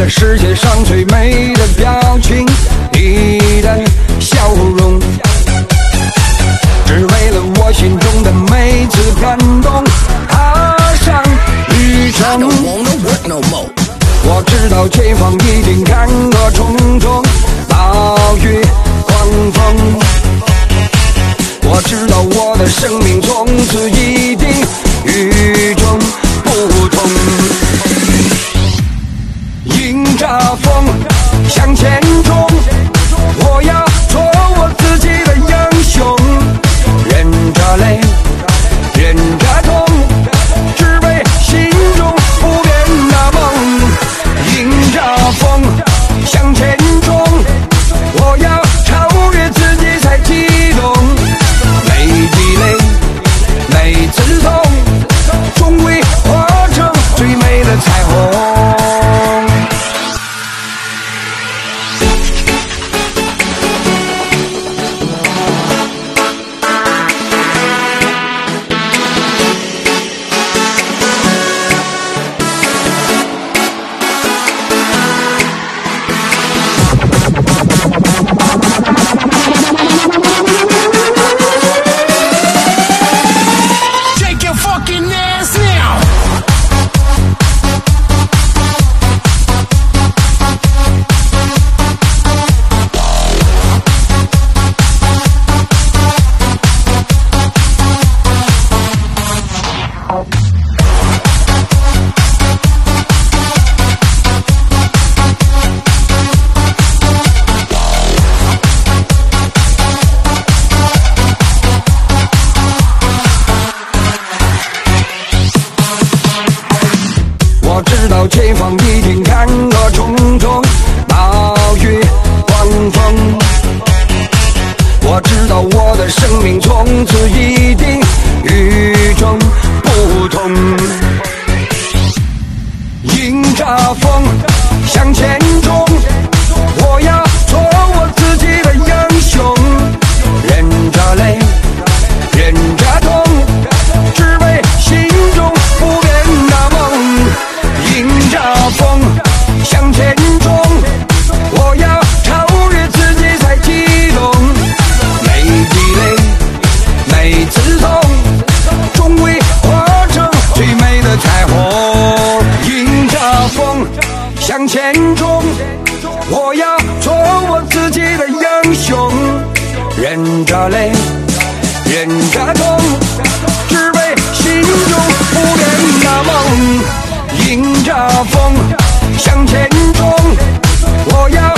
世界上最美的表情，你的笑容，只为了我心中的每次感动，踏上旅程。我知道前方一定坎坷重重，暴雨狂风。我知道我的生命从此一定与众不同。迎着风向前冲，我要做我自己的英雄，忍着泪，忍着痛，只为心中不变的梦。迎着风向前冲，我要超越自己才激动。每滴泪，每次痛，终会化成最美的彩虹。我知道前方一定坎坷重重，暴雨狂风。我知道我的生命从此一定与众不同。迎着风向前冲，我要做我自己的英雄，忍着泪，忍着痛，只为心中不变的梦。迎着风向前冲，我要超越自己才激动。每滴泪，每次痛，终会化成最美的彩虹。迎着风向前冲，我要做我自己的英雄，忍着泪，忍着痛，只为心中不变的梦。迎着风向前冲，我要